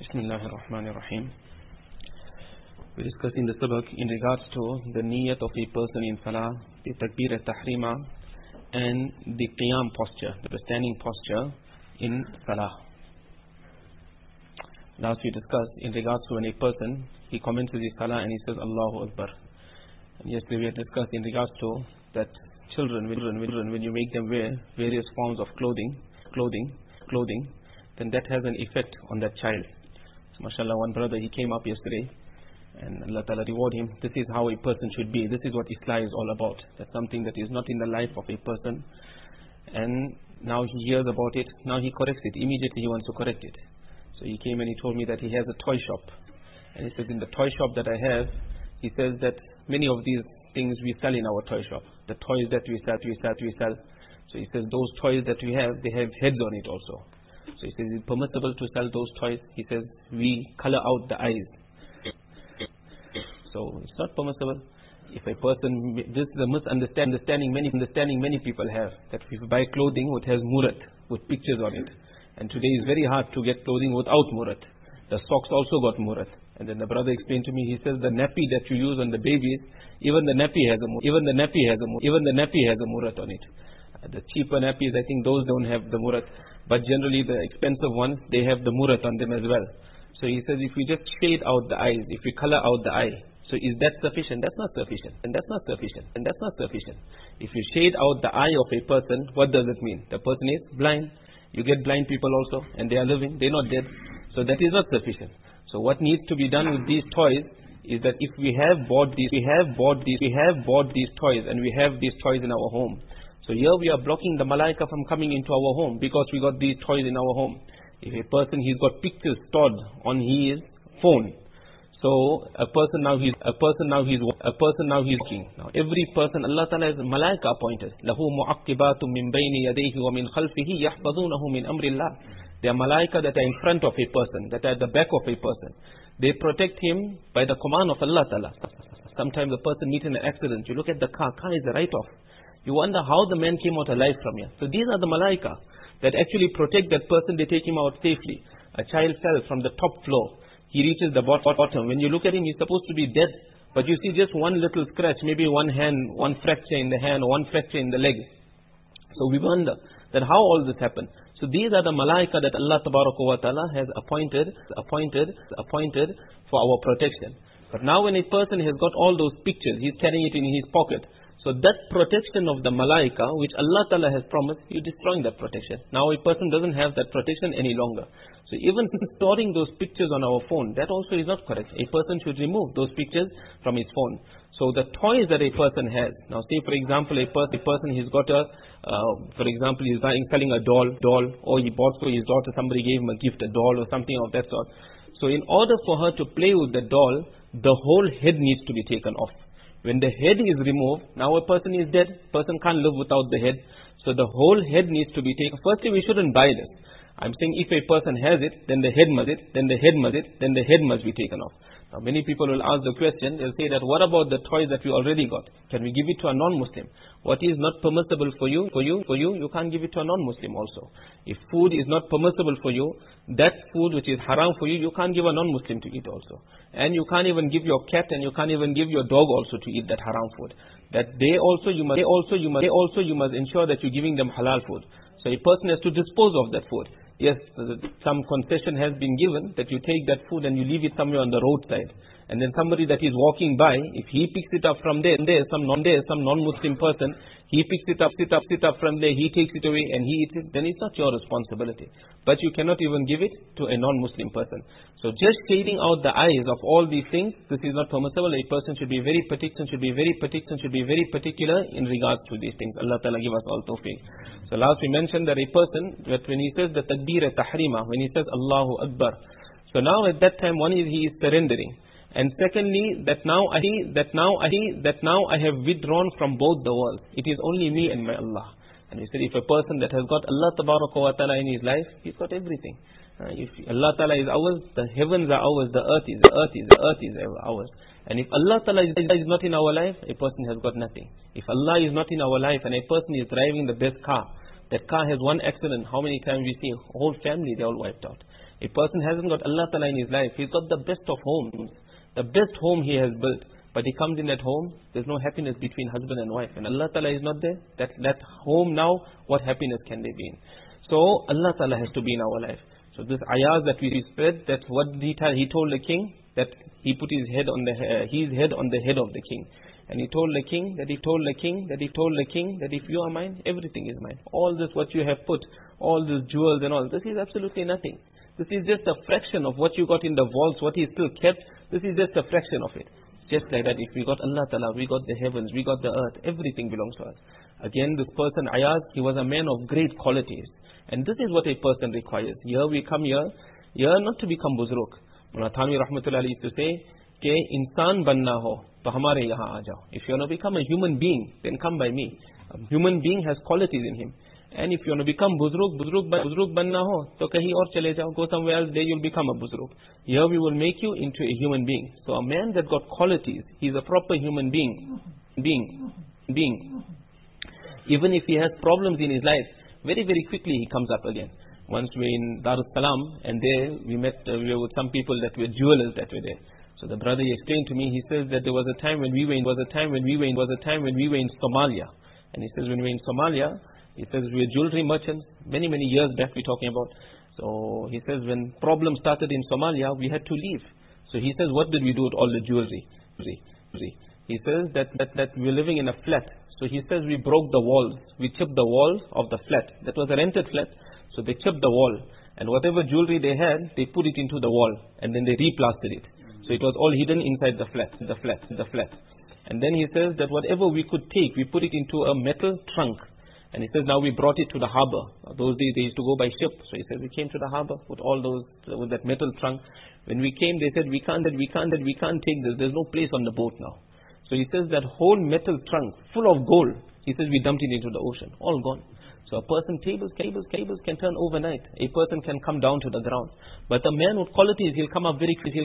Bismillahir Rahmanir Rahim. We're discussing the sabak in regards to the niyat of a person in salah, the takbir al-tahrima, and the qiyam posture, the standing posture in salah. Last we discussed in regards to when a person, he commences his salah and he says Allahu Akbar. And yesterday we had discussed in regards to that children, when you make them wear various forms of clothing, then that has an effect on that child. So mashallah, one brother, he came up yesterday, and Allah Ta'ala reward him. This is how a person should be. This is what Islam is all about. That's something that is not in the life of a person. And now he hears about it. Now he corrects it. Immediately he wants to correct it. So he came and he told me that he has a toy shop. And he says, in the toy shop that I have, he says that many of these things we sell in our toy shop. The toys that we sell. So he says, those toys that we have, they have heads on it also. So he says, is it permissible to sell those toys? He says, we color out the eyes. So it's not permissible. If a person, this is a misunderstanding many people have, that if you buy clothing which has murat, with pictures on it. And today it's very hard to get clothing without murat. The socks also got murat. And then the brother explained to me, he says the nappy that you use on the babies, even the nappy has a murat on it. The cheaper nappies, I think those don't have the murat. But generally the expensive ones, they have the murat on them as well. So he says if we just shade out the eyes, if we color out the eye, so is that sufficient? That's not sufficient. And that's not sufficient. And that's not sufficient. If you shade out the eye of a person, what does it mean? The person is blind. You get blind people also, and they are living, they're not dead. So that is not sufficient. So what needs to be done with these toys is that if we have bought these toys and we have these toys in our home. So here we are blocking the malaika from coming into our home because we got these toys in our home. If a person, he's got pictures stored on his phone. So a person now he's walking. Now every person, Allah Ta'ala has malaika appointed. Lahu mu'aqibatum min bayni yadayhi wa min khalfihi yahfazunahu min amrillah. They are malaika that are in front of a person, that are at the back of a person. They protect him by the command of Allah Ta'ala. Sometimes a person meets in an accident. You look at the car is a write-off. You wonder how the man came out alive from here. So these are the malaika that actually protect that person. They take him out safely. A child fell from the top floor. He reaches the bottom. When you look at him, he's supposed to be dead. But you see just one little scratch, maybe one fracture in the hand or one fracture in the leg. So we wonder that how all this happened. So these are the malaika that Allah Ta'ala has appointed for our protection. But now when a person has got all those pictures, he's carrying it in his pocket. So that protection of the malaika, which Allah Ta'ala has promised, you're destroying that protection. Now a person doesn't have that protection any longer. So even storing those pictures on our phone, that also is not correct. A person should remove those pictures from his phone. So the toys that a person has, now say for example a person he's got for example he's selling a doll, or he bought for his daughter, somebody gave him a gift, a doll or something of that sort. So in order for her to play with the doll, the whole head needs to be taken off. When the head is removed, now a person is dead. Person can't live without the head. So the whole head needs to be taken. Firstly, we shouldn't buy this. I'm saying if a person has it, then the head must be taken off. Now many people will ask the question, they'll say that what about the toys that we already got? Can we give it to a non-Muslim? What is not permissible for you, you can't give it to a non-Muslim also. If food is not permissible for you, that food which is haram for you, you can't give a non-Muslim to eat also. And you can't even give your cat and you can't even give your dog also to eat that haram food. That you must ensure that you're giving them halal food. So a person has to dispose of that food. Yes, some concession has been given that you take that food and you leave it somewhere on the roadside. And then somebody that is walking by, if he picks it up from there, some non-Muslim person, he picks it up from there, he takes it away and he eats it, then it's not your responsibility. But you cannot even give it to a non-Muslim person. So just shading out the eyes of all these things, this is not permissible. A person should be very particular in regards to these things. Allah Ta'ala give us all tawfiq. So last we mentioned that a person, that when he says the takbir tahrima, when he says Allahu Akbar, so now at that time, one is he is surrendering. And secondly, that now I have withdrawn from both the worlds. It is only me and my Allah. And we said if a person that has got Allah Ta'ala in his life, he's got everything. If Allah Ta'ala is ours, the heavens are ours, the earth is ours. And if Allah Ta'ala is not in our life, a person has got nothing. If Allah is not in our life and a person is driving the best car, that car has one accident, how many times we see a whole family, they all wiped out. A person hasn't got Allah Ta'ala in his life. He's got the best of homes. The best home he has built. But he comes in that home, there's no happiness between husband and wife. And Allah Ta'ala is not there. That home now, what happiness can they be in? So Allah Ta'ala has to be in our life. So this ayahs that we spread, that's what he told the king, that he put his head on the head of the king. And he told the king, that if you are mine, everything is mine. All this what you have put, all these jewels and all, this is absolutely nothing. This is just a fraction of what you got in the vaults, what is still kept. This is just a fraction of it. Just like that, if we got Allah Ta'ala, we got the heavens, we got the earth, everything belongs to us. Again, this person, Ayaz, he was a man of great qualities. And this is what a person requires. Here we come here not to become buzruk. Mullah Thanvi Rahmatullah used to say, ke insan banna ho, to hamare yahan aa jao. If you want to become a human being, then come by me. A human being has qualities in him. And if you want to become buzruk banna ho, to kahi aur chale jao, go somewhere else, there you'll become a buzruk. Here we will make you into a human being. So a man that got qualities, he's a proper human being. Even if he has problems in his life, very, very quickly he comes up again. Once we were in Dar es Salaam, and there we were with some people that were jewelers that were there. So the brother explained to me, he says that there was a time when we were in Somalia. And he says when we were in Somalia, he says we were jewelry merchants, many, many years back we're talking about. So he says when problems started in Somalia, we had to leave. So he says, what did we do with all the jewelry? He says that we were living in a flat. So he says we broke the walls. We chipped the walls of the flat. That was a rented flat. So they chipped the wall. And whatever jewelry they had, they put it into the wall. And then they replastered it. So it was all hidden inside the flat. And then he says that whatever we could take, we put it into a metal trunk. And he says now we brought it to the harbor. Those days they used to go by ship. So he says we came to the harbor with with that metal trunk. When we came, they said we can't take this. There's no place on the boat now. So he says that whole metal trunk full of gold, he says we dumped it into the ocean, all gone. So a person, cables can turn overnight. A person can come down to the ground. But a man with qualities, he'll come up very quickly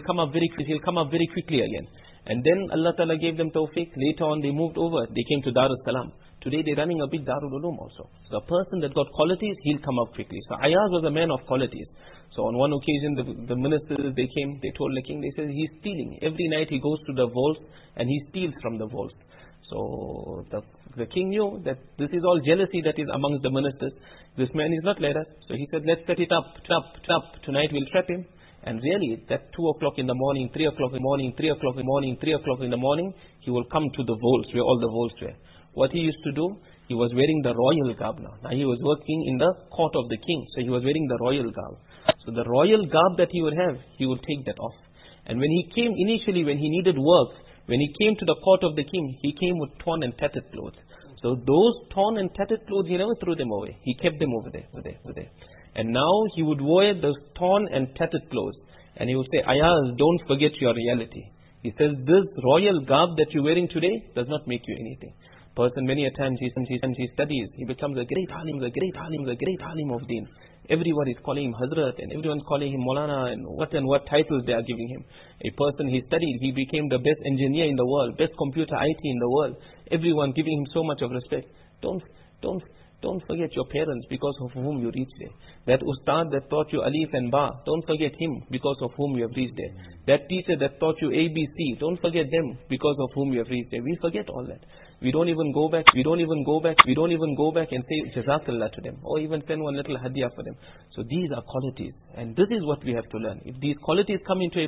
again. And then Allah Ta'ala gave them tawfiq. Later on they moved over, they came to Dar es Salaam. Today they're running a big Darul Ulum also. So a person that got qualities, he'll come up quickly. So Ayaz was a man of qualities. So on one occasion, the ministers, they came, they told the king, they said, he's stealing. Every night he goes to the vaults and he steals from the vaults. So the king knew that this is all jealousy that is amongst the ministers. This man is not like that. So he said, let's set it up, trap. Tonight we'll trap him. And really, that 2 o'clock in the morning, 3 o'clock in the morning, 3 o'clock in the morning, 3 o'clock in the morning, he will come to the vaults, where all the vaults were. What he used to do, he was wearing the royal garb now. Now he was working in the court of the king, so he was wearing the royal garb. So the royal garb that he would have, he would take that off. And when he came, initially when he needed work, when he came to the court of the king, he came with torn and tattered clothes. So those torn and tattered clothes, he never threw them away. He kept them over there. And now he would wear those torn and tattered clothes. And he would say, Ayaz, don't forget your reality. He says, this royal garb that you're wearing today does not make you anything. Person, many a times he studies, he becomes a great alim of deen. Everyone is calling him Hazrat, and everyone's calling him Maulana, and what titles they are giving him. A person, he studied, he became the best engineer in the world, best computer IT in the world. Everyone giving him so much of respect. Don't forget your parents because of whom you reached there. That ustad that taught you alif and ba, don't forget him because of whom you have reached there. That teacher that taught you ABC, don't forget them because of whom you have reached there. We forget all that. We don't even go back and say Jazakallah to them, or even send one little hadiyah for them. So these are qualities, and this is what we have to learn. If these qualities come into a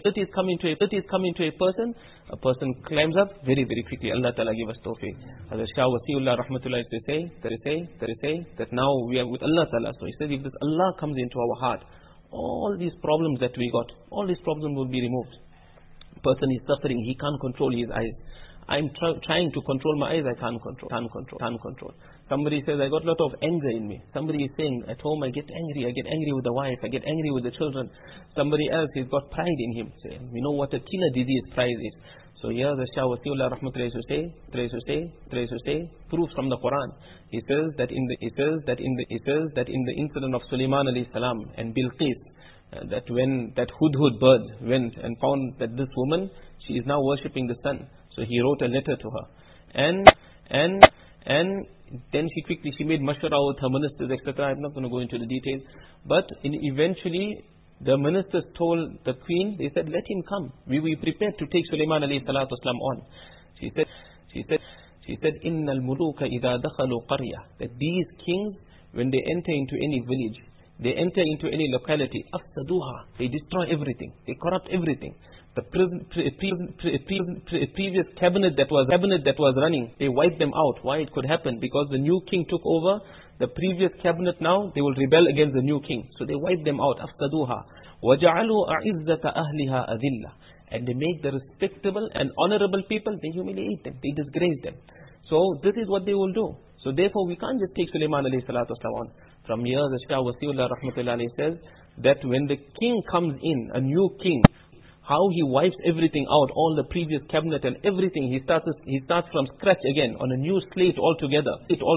person climbs up very, very quickly. Allah Ta'ala give us tawfiq. Hazrat Shah Wasiullah Rahmatullah to say that now we are with Allah Ta'ala. So he said, if this Allah comes into our heart, all these problems that we got, all these problems will be removed. Person is suffering, he can't control his eyes. I'm trying to control my eyes, I can't control. Somebody says, I got a lot of anger in me. Somebody is saying, at home I get angry with the wife, I get angry with the children. Somebody else, he's got pride in him. Say, we know what a killer disease pride is. So here the Shah Wasiullah Rahmatullah say, proof from the Quran. He says that in the incident of Sulaiman alayhi salam and Bilqis, that when that hudhud bird went and found that this woman, she is now worshipping the sun. So he wrote a letter to her, and then she made mashwara with her ministers, etc. I'm not going to go into the details, but eventually The ministers told the queen, they said, let him come. We were prepared to take Sulaiman alayhi salatu wasalam on. She said, Inna al-muluka idha dakhalu qarya. That these kings, when they enter into any village, they enter into any locality, afsaduha, they destroy everything, they corrupt everything. The previous cabinet that was running, they wiped them out. Why it could happen? Because the new king took over. The previous cabinet now, they will rebel against the new king. So they wipe them out. أَفْسَدُوهَا وَجَعَلُوا أَعِزَّةَ أَهْلِهَا أَذِلَّةً. And they make the respectable and honorable people, they humiliate them, they disgrace them. So this is what they will do. So therefore we can't just take Sulaiman alayhi salatu wasalam on. From here the Shah Wasiullah rahmatullahi alayhi says that when the king comes in, a new king, how he wipes everything out, all the previous cabinet and everything, he starts from scratch again, on a new slate altogether.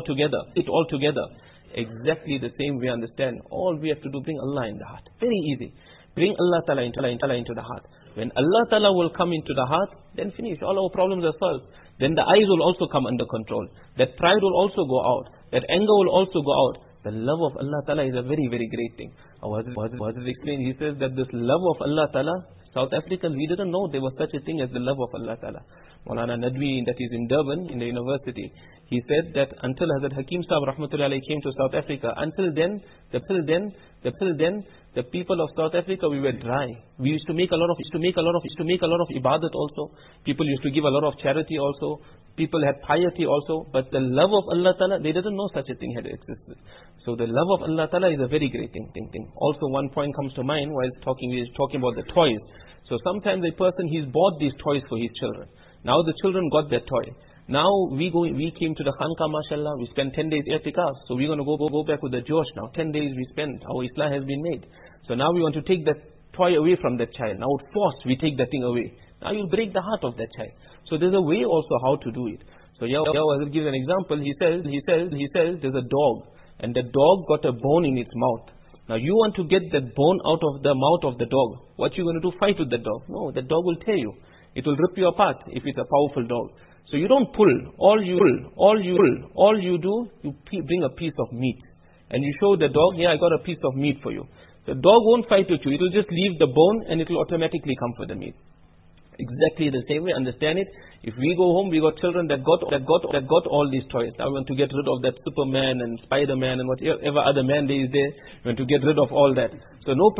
Exactly the same we understand. All we have to do, bring Allah in the heart. Very easy. Bring Allah Ta'ala into the heart. When Allah Ta'ala will come into the heart, then finish. All our problems are solved. Then the eyes will also come under control. That pride will also go out. That anger will also go out. The love of Allah Ta'ala is a very, very great thing. Was it explained? He says that this love of Allah Ta'ala, South Africans, we didn't know there was such a thing as the love of Allah Ta'ala. Maulana Nadwi, that is in Durban, in the university, he said that until Hazrat Hakim Sahib Rahmatullahi came to South Africa, until then, the people of South Africa, we were dry. We used to make a lot of ibadat also. People used to give a lot of charity also. People had piety also. But the love of Allah Ta'ala, they didn't know such a thing had existed. So the love of Allah Ta'ala is a very great thing. Also one point comes to mind while he is talking about the toys. So sometimes a person, he's bought these toys for his children. Now the children got that toy. Now we came to the Khanqa, mashallah, we spent 10 days i'tikaf. So we're going to go back with the Josh now. 10 days we spent, our Islah has been made. So now we want to take that toy away from that child. Now with force we take that thing away. Now you'll break the heart of that child. So there's a way also how to do it. So I'll give an example. He says there's a dog, and the dog got a bone in its mouth. Now you want to get that bone out of the mouth of the dog. What you going to do? Fight with the dog? No, the dog will tear you. It will rip you apart if it's a powerful dog. So you don't pull. All you do, you bring a piece of meat. And you show the dog, I got a piece of meat for you. The dog won't fight with you. It will just leave the bone and it will automatically come for the meat. Exactly the same way, understand it. If we go home, we got children that got all these toys. Now we want to get rid of that Superman and Spider-Man and whatever other man there is there. We want to get rid of all that. So no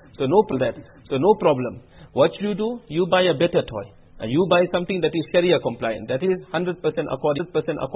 problem. What you do, you buy a better toy. And you buy something that is Sharia compliant. That is 100% according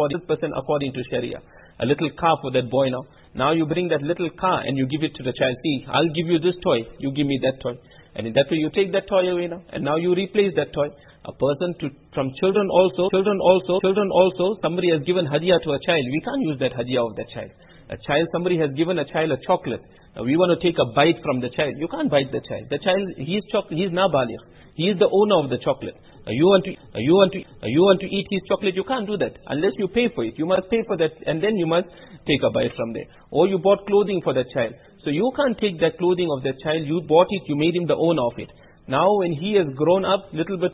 to Sharia. A little car for that boy now. Now you bring that little car and you give it to the child. See, I'll give you this toy. You give me that toy. And in that way you take that toy away now. And now you replace that toy. A person from children also, somebody has given hadiyah to a child. We can't use that hadiyah of that child. Somebody has given a child a chocolate. Now we want to take a bite from the child. You can't bite the child. The child, he's nabaligh. He is the owner of the chocolate. You want to eat his chocolate, you can't do that. Unless you pay for it. You must pay for that and then you must take a bite from there. Or you bought clothing for that child. So you can't take that clothing of that child. You bought it, you made him the owner of it. Now when he has grown up, now he's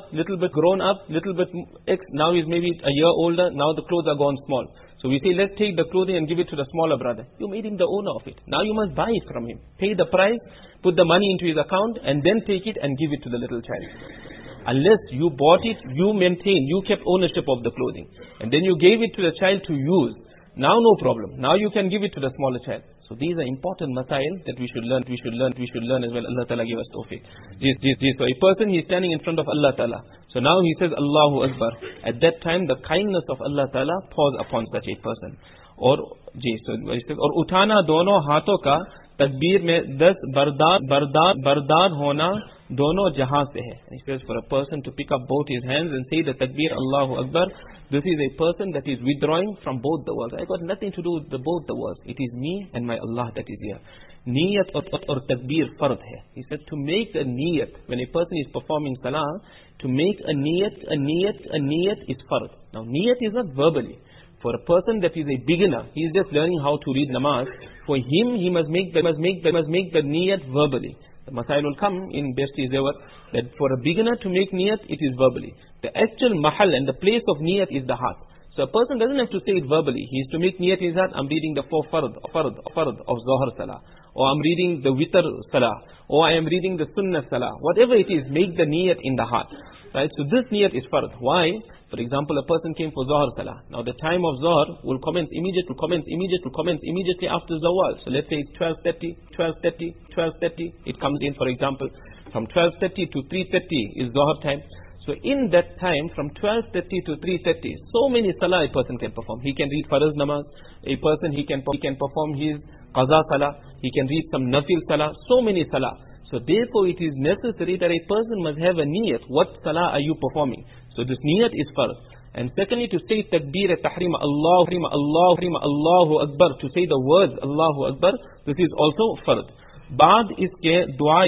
maybe a year older, now the clothes are gone small. So we say, let's take the clothing and give it to the smaller brother. You made him the owner of it. Now you must buy it from him. Pay the price, put the money into his account, and then take it and give it to the little child. Unless you bought it, you maintained, you kept ownership of the clothing. And then you gave it to the child to use. Now no problem. Now you can give it to the smaller child. So these are important masail that we should learn as well. Allah Ta'ala give us tawfiq. So a person, he is standing in front of Allah Ta'ala. So now he says, Allahu Akbar. At that time, the kindness of Allah Ta'ala pours upon such a person. Or uthana dono haathon ka takbir mein 10 bardar hona dono jahan se hai. He says for a person to pick up both his hands and say the takbir Allahu Akbar, this is a person that is withdrawing from both the worlds. I got nothing to do with both the worlds. It is me and my Allah that is here. Niyat or takbir fard hai. He said to make a niyat, when a person is performing salah, to make a niyat is fard. Now niyat is not verbally. For a person that is a beginner, he is just learning how to read namaz. For him, he must make the niyat verbally. The masail will come in Beheshti Zewar that for a beginner to make niyat, it is verbally. The actual mahal and the place of niyat is the heart. So a person doesn't have to say it verbally. He is to make niyat in his heart. I'm reading the 4 fard of Zohar Salah. or I'm reading the witr salah, or I am reading the sunnah salah. Whatever it is, make the niyat in the heart. Right? So this niyat is fard. Why? For example, a person came for Zohar salah. Now the time of Zohar will commence immediately after Zawal. So let's say 12:30. It comes in, for example, from 12:30 to 3:30 is Zohar time. So in that time, from 12:30 to 3:30, so many salah a person can perform. He can read Farz namaz. A person, he can perform his qaza salah. He can read some nafil salah. So many salah. So therefore it is necessary that a person must have a niyat. What salah are you performing? So this niyat is first. And secondly, to say takbir tahrim, Allahu Akbar, to say the words Allahu Akbar, this is also fard. Baad iske dua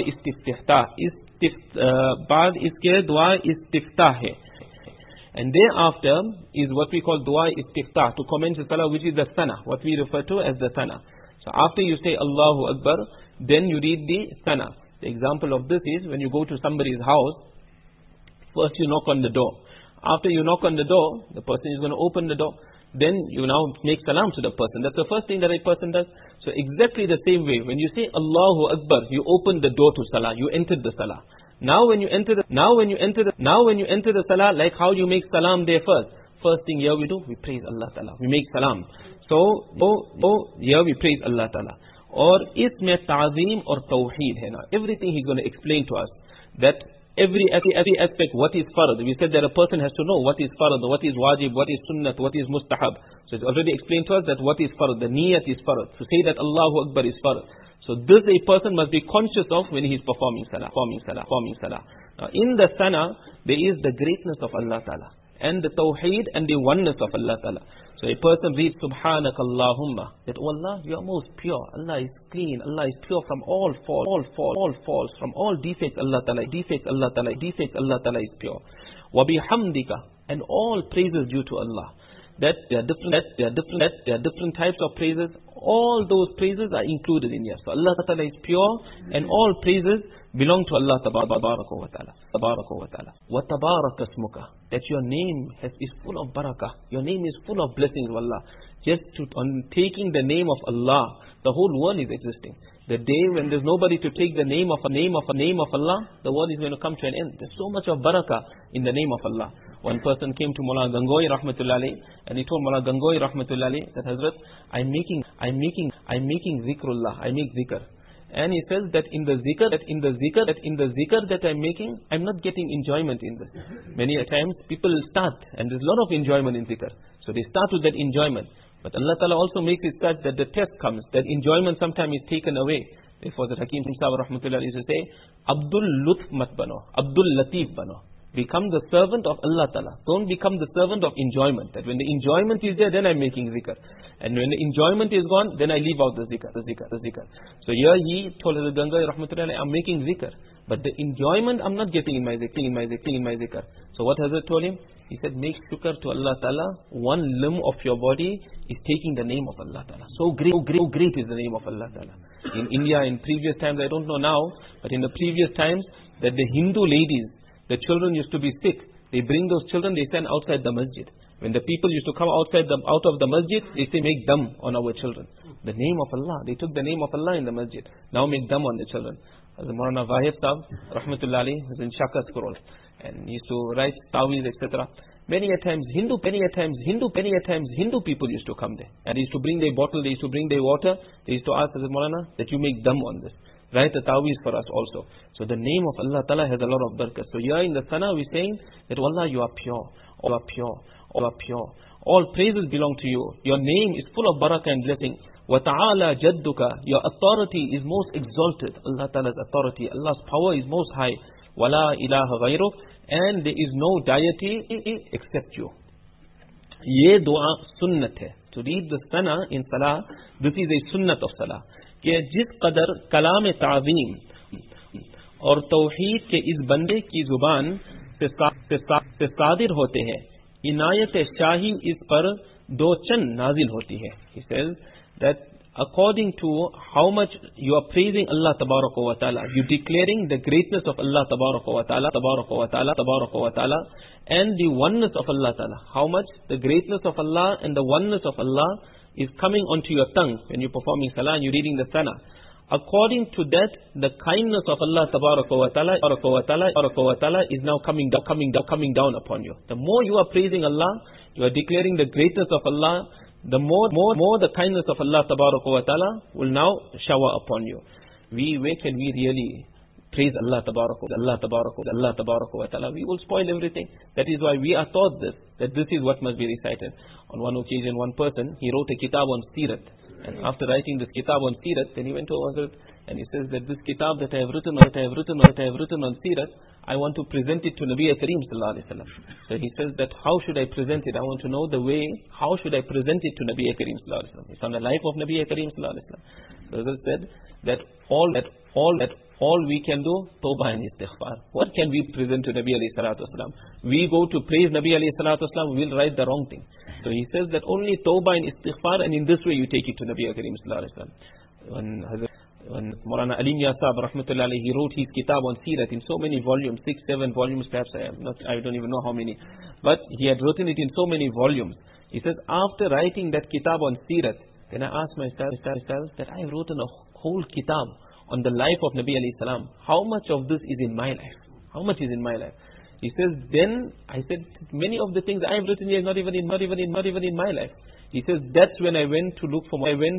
istiftah hai. And thereafter is what we call dua istiftah, to commence the salah, which is the sana, what we refer to as the sana. So after you say Allahu Akbar, then you read the sana. The example of this is when you go to somebody's house, first you knock on the door. After you knock on the door, the person is going to open the door. Then you now make salam to the person. That's the first thing that a person does. So exactly the same way, when you say Allahu Akbar, you open the door to salah. You entered the salah. Now when you enter the salah, like how you make salam there first thing here we do, we praise Allah Ta'ala. We make salam. So here we praise Allah Ta'ala. Or isme ta'zeem or tawheed hai na. Everything he's going to explain to us. That every aspect, what is fard. We said that a person has to know what is fard, what is wajib, what is sunnat, what is mustahab. So it's already explained to us that what is fard. The niyat is fard. To say that Allahu Akbar is fard. So this a person must be conscious of when he is performing salah. Now in the sana, there is the greatness of Allah Ta'ala. And the tawheed and the oneness of Allah Ta'ala. So a person reads Subhanaka Allahumma, that oh Allah, you are most pure. Allah is clean. Allah is pure from all faults, from all defects. Allah Ta'ala is pure. Wa bihamdika, and all praises due to Allah. That there are different types of praises. All those praises are included in here. So Allah Ta'ala is pure, and all praises belong to Allah Tabaraka wa Ta'ala. Wa tabaraka ismuka, that your name is full of barakah. Your name is full of blessings, wallah. Just on taking the name of Allah, the whole world is existing. The day when there's nobody to take the name of Allah, the world is going to come to an end. There's so much of barakah in the name of Allah. One person came to Mullah Gangohi Rahmatullah alayhi, and he told Mullah Gangohi Rahmatullah alayhi that Hazrat, I'm making zikrullah, I make zikr. And he says that in the zikr that I'm making, I'm not getting enjoyment in this. Many a times people start, and there's a lot of enjoyment in zikr. So they start with that enjoyment. But Allah Ta'ala also makes it such that the test comes, that enjoyment sometimes is taken away. Therefore the Hakim Sahib Rahmatullah used to say, Abdul Lutf mat bano, Abdul Latif bano. Become the servant of Allah Ta'ala. Don't become the servant of enjoyment. That when the enjoyment is there, then I'm making zikr. And when the enjoyment is gone, then I leave out the zikr. So here he told Hazrat Gangohi Rahmatullah, I'm making zikr. But the enjoyment I'm not getting in my zikr. So what Hazrat told him? He said, make shukr to Allah Ta'ala. One limb of your body is taking the name of Allah Ta'ala. So great is the name of Allah Ta'ala. In India, in previous times, I don't know now, but in the previous times, that the Hindu ladies, the children used to be sick. They bring those children, they stand outside the masjid. When the people used to come out of the masjid, they say, make dam on our children. The name of Allah. They took the name of Allah in the masjid. Now make dam on the children. As Maulana Wahid Sahib, Rahmatullah alayhi, was in Shaka scroll. And he used to write taweez, etc. Many a times Hindu people used to come there. And they used to bring their bottle, they used to bring their water. They used to ask Hazrat Maulana that you make dam on this. Write the taweez for us also. So the name of Allah Ta'ala has a lot of barakah. So here in the sana we're saying that Allah, you are pure. All praises belong to you. Your name is full of barakah and blessing. Wa ta'ala jadduka, your authority is most exalted. Allah Ta'ala's authority, Allah's power is most high. Wala ilaha ghayruk, and there is no deity except you. Ye dua sunnat hai. To read the sana in salah, this is a sunnat of salah. कि जिस कदर कलाम ताज़ीम और तौहीद के इस बंदे की जुबान से सादिर होते हैं, इनायत शाही इस पर दो चंद नाजिल होती है. He says that according to how much you are praising Allah Tabaraka wa Ta'ala, you declaring the greatness of Allah Tabaraka wa Ta'ala, and the oneness of Allah Ta'ala. How much the greatness of Allah and the oneness of Allah is coming onto your tongue when you're performing salah and you're reading the sana. According to that, the kindness of Allah Ta'ala is now coming down upon you. The more you are praising Allah, you are declaring the greatness of Allah, the more the kindness of Allah Ta'ala will now shower upon you. Where can we really praise Allah Ta'ala? We will spoil everything. That is why we are taught that this is what must be recited. On one occasion, one person, he wrote a kitab on Sirat. And after writing this kitab on Sirat, then he went to Hazrat and he says that this kitab that I have written on Sirat, I want to present it to Nabi Kareem Sallallahu Alaihi Wasallam. So he says that how should I present it? I want to know the way, how should I present it to Nabi Kareem Sallallahu Alaihi Wasallam? It's on the life of Nabi Kareem Sallallahu Alaihi Wasallam. So Hazrat said that all we can do, tawbah and istighfar. What can we present to Nabi alayhi salatu wasalam? We go to praise Nabi alayhi salatu wasalam, we'll write the wrong thing. So he says that only tawbah and istighfar, and in this way you take it to Nabi Kareem sallallahu alayhi wasallam. When Maulana Alim Yah Sahib rahmatullahi alayhi, he wrote his kitab on Sirat in so many volumes, 6, 7 volumes perhaps, I don't even know how many. But he had written it in so many volumes. He says, after writing that kitab on Sirat, then I asked myself that I have written a whole kitab on the life of Nabi alayhi salam. How much of this is in my life? How much is in my life? He says, then I said, many of the things I have written here not even in my life. He says, that's when I went to look for Maulana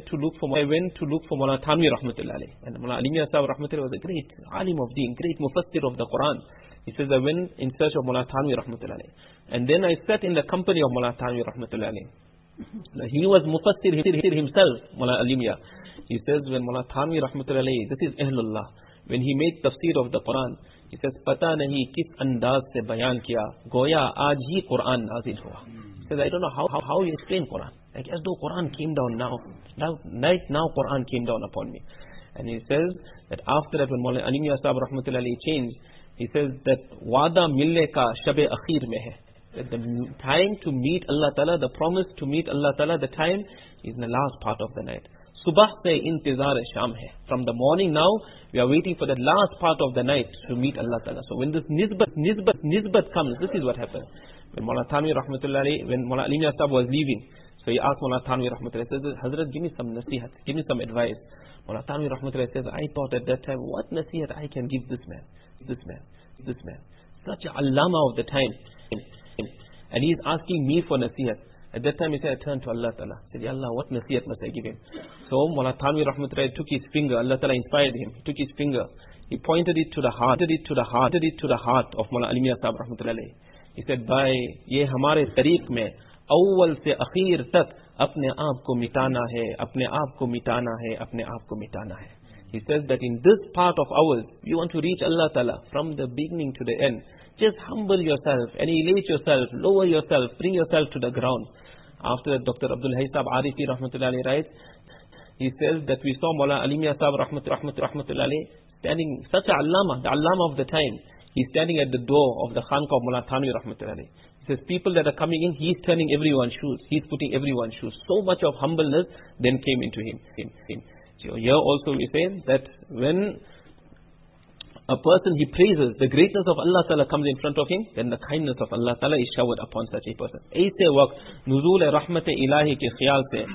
Thanwi rahmatullahi alayhi. And Maulana Alim Yah Sahib rahmatullahi was a great alim of deen, great mufassir of the Quran. He says, I went in search of Maulana Thanwi rahmatullahi alayhi. And then I sat in the company of Maulana Thanwi rahmatullahi alayhi. He was mufassir himself, Maulana Alim Yah. He says, when Maulana Thanwi rahmatullahi alayhi, this is Ahlullah, when he made tafsir of the Quran, he says, Pata nahi kis andaz se bayan kiya, goya aaj hi Quran nazil hua. He says, I don't know how you explain Quran. Like as though Quran came down now. Right now Quran came down upon me. And he says that after that, when Maulana Alim Yah Sahib rahmatullahi alayhi changed, he says that wada milne ka shab-e akhir mein hai. That the time to meet Allah Ta'ala, the promise to meet Allah Ta'ala, the time is in the last part of the night. Subah se intizar sham hai. From the morning now, we are waiting for the last part of the night to meet Allah Ta'ala. So when this nisbat comes, this is what happens. When Maulana Thanwi rahmatullahi alayhi, when Maulana Alim Yah Sahib was leaving, so he asked Maulana Thanwi rahmatullahi alayhi, says, Hazrat, give me some nasihat, give me some advice. Maulana Thanwi rahmatullahi alayhi says, I thought at that time, what nasihat I can give this man. Such a allama of the time. And he is asking me for nasihat. At that time he said, I turned to Allah Ta'ala. He said, Ya Allah, what nasihat must I give him? So Maulana Thanwi rahmatullahi took his finger, Allah Ta'ala inspired him, he took his finger, he pointed it to the heart of Maulana Alim Yah Sahib rahmatullahi. He said, by ye hamare tariq mein, awwal se akhir tak, apne aap ko mitana hai, apne aap ko mitana hai, apne aap ko mitana hai. He says that in this part of ours, you want to reach Allah Ta'ala from the beginning to the end. Just humble yourself, annihilate yourself, lower yourself, bring yourself to the ground. After that, Dr. Abdul Hayy Sahib Arifi rahmatullahi writes, he says that we saw Maulana Alim Yah Sahib rahmatullahi standing, such a allama, the allama of the time. He's standing at the door of the Khanqa of Maulana Thanwi rahmatullahi. He says, people that are coming in, he's turning everyone's shoes. He's putting everyone's shoes. So much of humbleness then came into him. So here also we say that when a person, he praises, the greatness of Allah Ta'ala comes in front of him, then the kindness of Allah Ta'ala is showered upon such a person. Aise waqt, nuzul rahmat ilahi ke khayal se,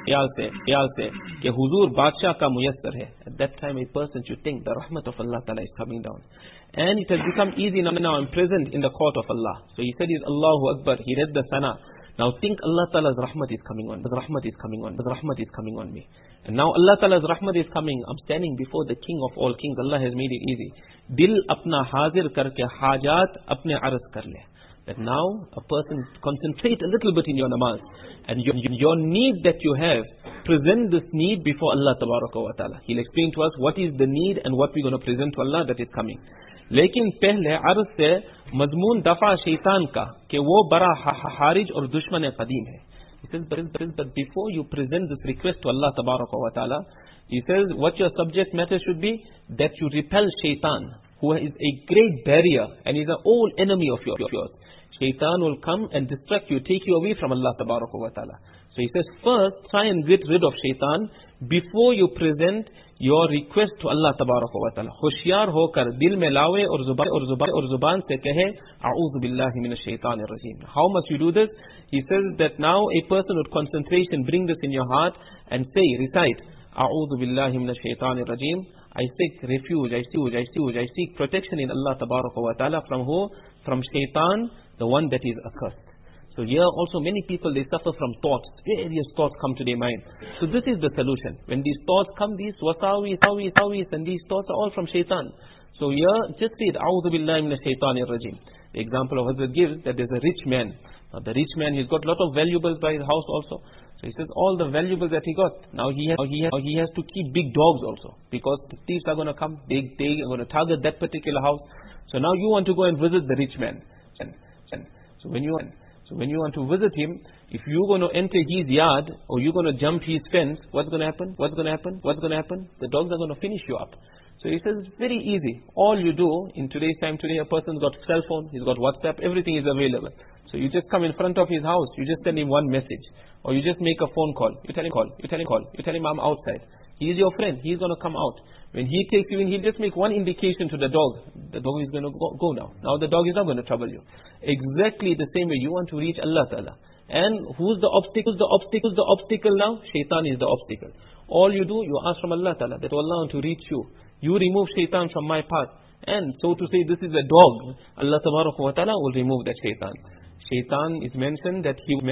ke huzur badshah ka muyassar hai. At that time a person should think the rahmat of Allah Ta'ala is coming down. And it has become easy now and present in the court of Allah. So he said, Allahu Akbar, he read the sana. Now think Allah Ta'ala's rahmat is coming on. The rahmat is coming on. The rahmat is coming on me. And now Allah Ta'ala's rahmat is coming. I'm standing before the King of all kings. Allah has made it easy. Dil apna hazir karke hajat apne arz kar le. That now a person concentrate a little bit in your namaz. And your need that you have, present this need before Allah Ta'ala. He'll explain to us what is the need and what we're going to present to Allah that is coming. लेकिन पहले अर्ज से मजमून दफा शैतान का कि वो बड़ा हारिज और दुश्मन कदीम है. He says, but before you present this request to Allah Ta'ala, he says what your subject matter should be, that you repel shaitan, who is a great barrier and is an old enemy of yours. Shaitan will come and distract you, take you away from Allah Ta'ala. So he says, first try and get rid of shaitan before you present your request to Allah Ta'ala. होशियार होकर दिल में लावे और जुबान से कहे अऊज़ु बिल्लाहि मिनश शैतानिर रजीम. How must you do this? He says that now a person with concentration, bring this in your heart and say, recite अऊज़ु बिल्लाहि मिनश शैतानिर रजीम. I seek refuge, I seek protection in Allah Tabaraka wa Ta'ala from who? From shaitan, the one that is accursed. So here also many people, they suffer from thoughts. Various thoughts come to their mind. So this is the solution. When these thoughts come, these wasawis, and these thoughts are all from shaitan. So here, just read, A'udhu billahi minash shaitanir rajim. The example of Hazrat gives that there's a rich man. Now the rich man, he's got a lot of valuables by his house also. So he says all the valuables that he got, now he has to keep big dogs also, because the thieves are going to come, they are going to target that particular house. So now you want to go and visit the rich man. So when you want to visit him, if you're going to enter his yard or you're going to jump his fence, what's going to happen? The dogs are going to finish you up. So he says it's very easy. All you do in today's time, today a person's got cell phone, he's got WhatsApp, everything is available. So you just come in front of his house, you just send him one message, or you just make a phone call. You tell him I'm outside. He's your friend, he's going to come out. When he takes you in, he'll just make one indication to the dog. The dog is going to go now. Now the dog is not going to trouble you. Exactly the same way you want to reach Allah Ta'ala. And who's the obstacle? The obstacle now? Shaitan is the obstacle. All you do, you ask from Allah Ta'ala that Allah want to reach you. You remove shaitan from my path. And so to say, this is a dog. Allah Ta'ala will remove that shaitan. Shaitan is mentioned that he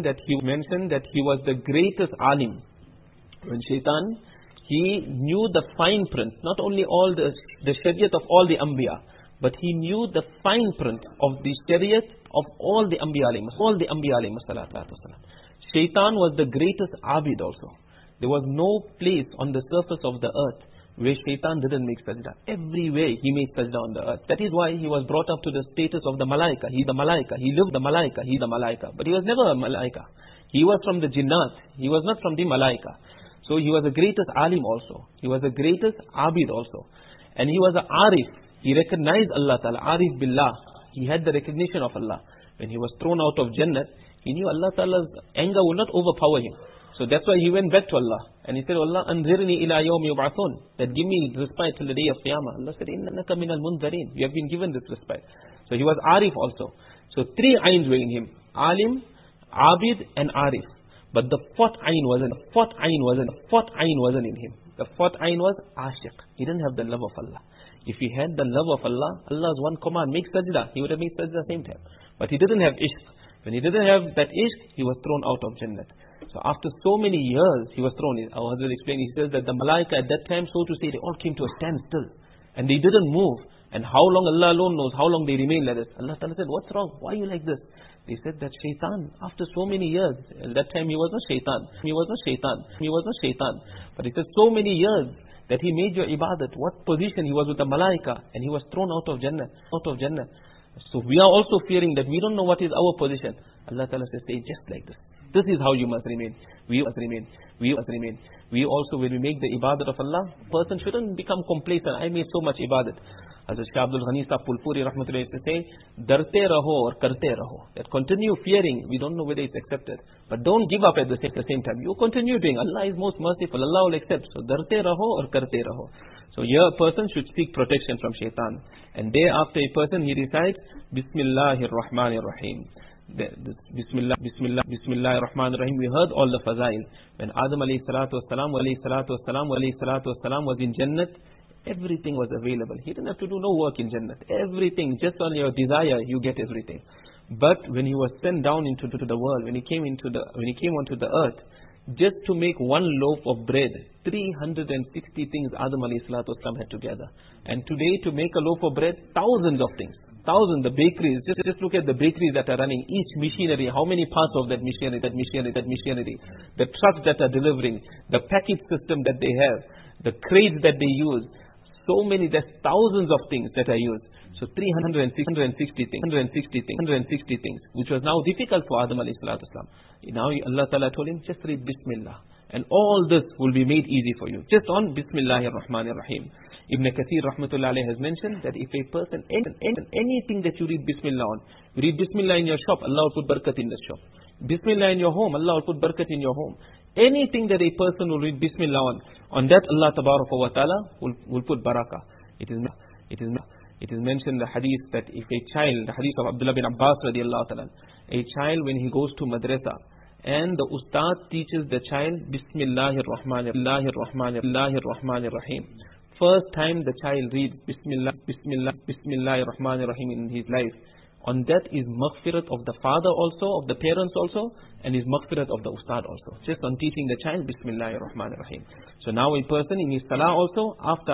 was the greatest alim. When shaitan, he knew the fine print, not only all the shariat of all the anbiya, but he knew the fine print of the shariat of all the anbiya alayhim salatu wasalam. Shaitan was the greatest abid also. There was no place on the surface of the earth where shaitan didn't make sajda. Everywhere he made sajda on the earth. That is why he was brought up to the status of the malaika. He's the malaika. He lived the malaika. He's the malaika. But he was never a malaika. He was from the jinnat. He was not from the malaika. So he was the greatest alim also. He was the greatest abid also. And he was an arif. He recognized Allah Ta'ala. Arif billah. He had the recognition of Allah. When he was thrown out of Jannat, he knew Allah Ta'ala's anger would not overpower him. So that's why he went back to Allah. And he said, Allah, anzirni ila yawmi yub'athun. That give me respite till the day of Qiyamah. Allah said, innaka minal munzarin. You have been given this respite. So he was Arif also. So three ayns were in him. Alim, Abid and Arif. But the fourth ayn wasn't in him. The fourth ayn was Ashiq. He didn't have the love of Allah. If he had the love of Allah, Allah's one command, make sajda. He would have made sajda at the same time. But he didn't have ishq. When he didn't have that ishq, he was thrown out of Jannat. So after so many years, he was thrown in. Our Hazrat explained, he says that the malaika at that time, so to say, they all came to a standstill. And they didn't move. And how long, Allah alone knows how long they remained like this. Allah Ta'ala said, what's wrong? Why are you like this? They said that shaitan, after so many years, at that time he was not shaitan. But he said so many years that he made your ibadat. What position? He was with the malaika and he was thrown out of Jannah. So we are also fearing that we don't know what is our position. Allah Ta'ala says, say just like this. This is how you must remain. We also, when we make the ibadat of Allah, person shouldn't become complacent. I made so much ibadat. Hazrat Shah Abdul Ghani Sahib Pulpuri Rahmatullahi used to say, Darte raho or karte raho. That continue fearing, we don't know whether it's accepted. But don't give up at the same time. You continue doing. Allah is most merciful. Allah will accept. So Darte raho or karte raho. So here a person should seek protection from shaitan. And thereafter a person, he recites, Bismillahir Rahmanir Rahim. Bismillahir Rahmanir Rahim. We heard all the fazail. When Adam alayhi salatu wasalam was in Jannat, everything was available. He didn't have to do no work in Jannat. Everything, just on your desire, you get everything. But when he was sent down into the world, when he came onto the earth, just to make one loaf of bread, 360 things Adam alayhi salatu wasalam had together. And today to make a loaf of bread, thousands of things. Thousands, the bakeries, just look at the bakeries that are running, each machinery, how many parts of that machinery, the trucks that are delivering, the package system that they have, the crates that they use, so many, there's thousands of things that are used. So 360 things, which was now difficult for Adam alayhi salatu wasalam. Now Allah Ta'ala told him, just read Bismillah. And all this will be made easy for you. Just on Bismillahir Rahmanir Rahim. Ibn Kathir Rahmatullah alayhi has mentioned that if a person, anything that you read Bismillah on, you read Bismillah in your shop, Allah will put barakat in the shop. Bismillah in your home, Allah will put barakat in your home. Anything that a person will read Bismillah on that Allah Tabaraka wa Ta'ala will put barakah. It is mentioned the hadith that if a child, the hadith of Abdullah bin Abbas radiallahu ta'ala, a child when he goes to madrasa and the ustad teaches the child Bismillahir Rahmanir Rahim First time the child reads Bismillah, Bismillah, Bismillahir Rahmanir Rahim in his life, on that is maghfirat of the father also, of the parents also, and is maghfirat of the ustad also. Just on teaching the child Bismillahir Rahmanir Rahim. So now a person in his salah also, after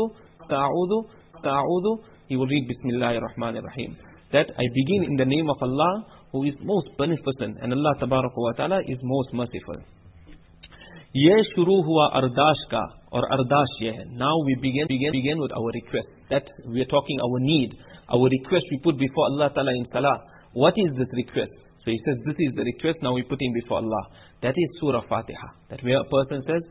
a'udhu, he will read Bismillahir Rahmanir Rahim. That I begin in the name of Allah, who is most beneficent, and Allah Tabaraka wa Ta'ala is most merciful. Ye shuru hua ardash ka, or ardash ye. Now we begin with our request. That we are talking our need, our request we put before Allah Ta'ala in salah. What is this request? So he says, this is the request, now we put in before Allah. That is Surah Fatiha. That where a person says,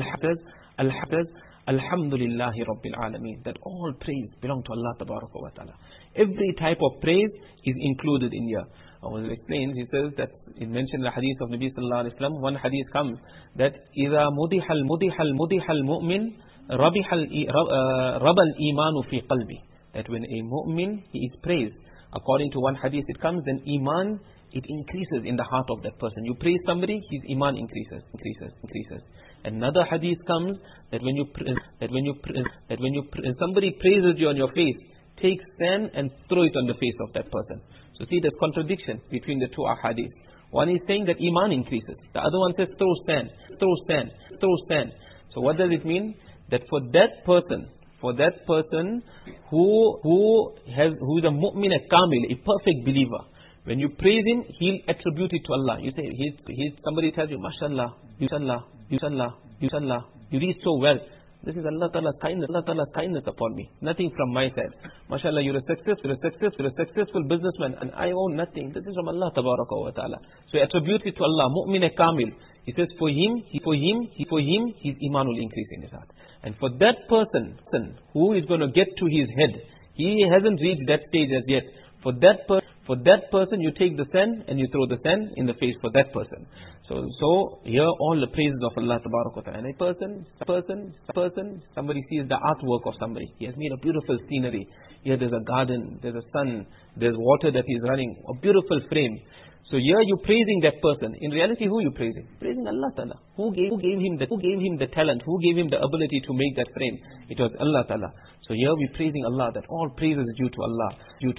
Alhamdulillahi Rabbil Alameen. That all praise belong to Allah Tabaraka wa Ta'ala. Every type of praise is included in here. I was explained, he says that, he mentioned the hadith of Nabi Sallallahu Alaihi Wasallam, one hadith comes, that إِذَا مُدِحَ الْمُؤْمِنِ رَبَ الْإِيمَانُ فِي قَلْبِهِ. That when a mu'min, he is praised, according to one hadith it comes, then iman, it increases in the heart of that person. You praise somebody, his iman increases. Another hadith comes, that when somebody praises you on your face, take sand and throw it on the face of that person. So see, there's contradiction between the two ahadith. One is saying that iman increases. The other one says throw sand. So what does it mean? That for that person who is a mu'min kamil, a perfect believer, when you praise him, he'll attribute it to Allah. You say, somebody tells you, Mashallah, you read so well. This is Allah Ta'ala's kindness upon me. Nothing from my side. MashaAllah, you're a successful businessman and I own nothing. This is from Allah Ta'ala. So he attributes it to Allah. Mu'min kamil. He says for him, his iman will increase in his heart. And for that person who is going to get to his head, he hasn't reached that stage as yet. For that person, you take the sand and you throw the sand in the face for that person. So here all the praises of Allah Ta'ala. And a person, somebody sees the artwork of somebody. He has made a beautiful scenery. Here there's a garden, there's a sun, there's water that is running, a beautiful frame. So here you're praising that person. In reality, who are you praising? Praising Allah Ta'ala. Who gave him the talent? Who gave him the ability to make that frame? It was Allah Ta'ala. So here we're praising Allah, that all praise is due to Allah.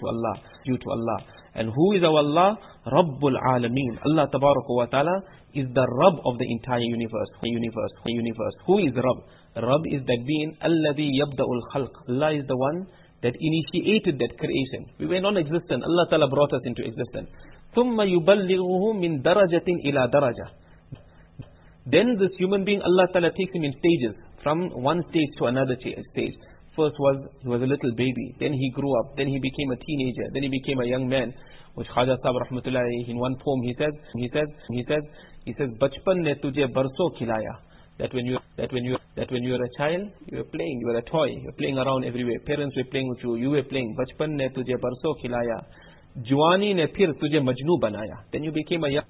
And who is our Allah? Rabbul Alameen. Allah Tabaraka wa Ta'ala is the Rabb of the entire universe. Who is Rabb? Rabb is that being, Alladhi yabda'ul khalq. Allah is the one that initiated that creation. We were non-existent. Allah Ta'ala brought us into existence. ثُمَّ يُبَلِّغُهُ مِنْ دَرَجَةٍ إِلَى دَرَجَةٍ. Then this human being, Allah Ta'ala takes him in stages, from one stage to another stage. First he was a little baby, then he grew up, then he became a teenager, then he became a young man. Which Khaja Sahib Rahmatullahi, in one poem he says, Bachpan ne tujhe barso khilaya. That when you were a child, you were playing, you were a toy, you were playing around everywhere. Parents were playing with you, you were playing. Bachpan ne tujhe barso khilaya. Juwani ne phir tujhe majnoo banaya. Then you became a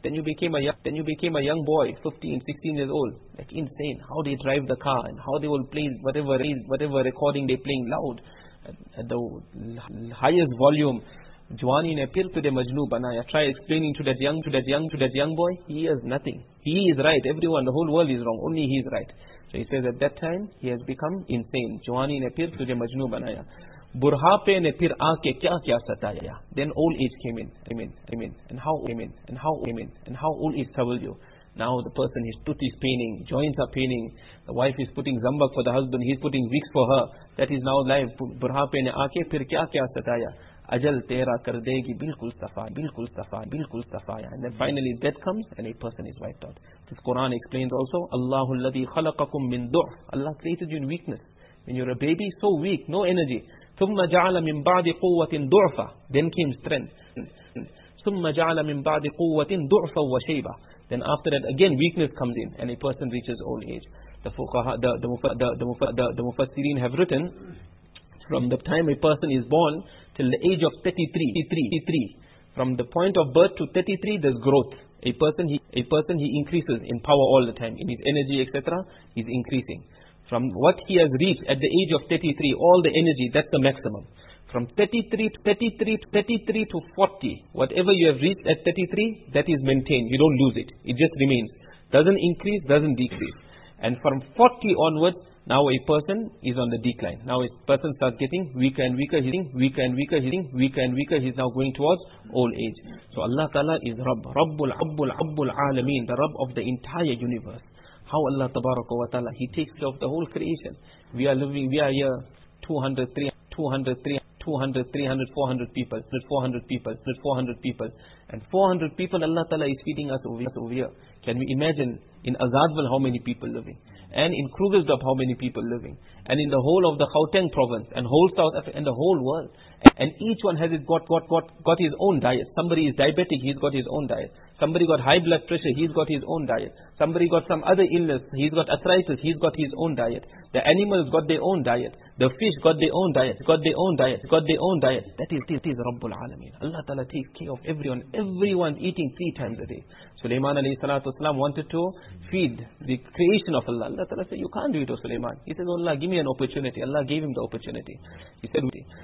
young boy, 15, 16 years old. Like insane. How they drive the car and how they will play whatever recording they're playing loud at the highest volume. Juwani ne phir tujhe majnoo banaya. Try explaining to that young boy. He has nothing. He is right. Everyone, the whole world is wrong. Only he is right. So he says at that time he has become insane. Juwani ne phir tujhe majnoo banaya. Burhape ne phir aake kya sataya. Then old age came in. And how old age troubled you. Now the person, his tooth is paining, joints are paining. The wife is putting zambak for the husband, he's putting Vicks for her. That is now life. Burhape ne aake phir kya sataya. Ajal tera kar degi bilkul safaya. And then finally death comes and a person is wiped out. This Quran explains also, Allahu alladhi khalaqakum min du'f. Allah created you in weakness. When you're a baby, so weak, no energy. ثُمَّ جَعَلَ مِنْ بَعْدِ قُوَّةٍ ضُعْفًا. Then came strength. ثُمَّ جَعَلَ مِنْ بَعْدِ قُوَّةٍ ضُعْفًا وَشَيْبًا. Then after that again weakness comes in and a person reaches old age. The Mufassirin have written, from the time a person is born till the age of 33. From the point of birth to 33, there's growth. A person he increases in power all the time. In his energy, etc., he's increasing. From what he has reached at the age of 33, all the energy, that's the maximum. From 33 to 40, whatever you have reached at 33, that is maintained. You don't lose it. It just remains. Doesn't increase, doesn't decrease. And from 40 onwards, Now a person is on the decline. Now a person starts getting weaker and weaker, he's he's now going towards old age. So Allah Ta'ala is Rabbul Alameen, the Rabb of the entire universe. How Allah Tabaraka wa Ta'ala, He takes care of the whole creation. We are here 200, 300, 400 people, 400 people, and 400 people Allah Ta'ala is feeding us over here. Can we imagine in Azadwal how many people living? And in Krugersdorp how many people living? And in the whole of the Gauteng province, and whole South Africa, and the whole world. And each one has got his own diet. Somebody is diabetic, he's got his own diet. Somebody got high blood pressure, he's got his own diet. Somebody got some other illness, he's got arthritis, he's got his own diet. The animals got their own diet. The fish got their own diet, got their own diet. That is Rabbul Alameen. Allah Ta'ala takes care of everyone. Everyone's eating 3 times a day. Sulaiman alayhi salatu wasalam wanted to feed the creation of Allah. Allah Ta'ala said, you can't do it, O Sulaiman. He said, Allah, give me an opportunity. Allah gave him the opportunity. He said,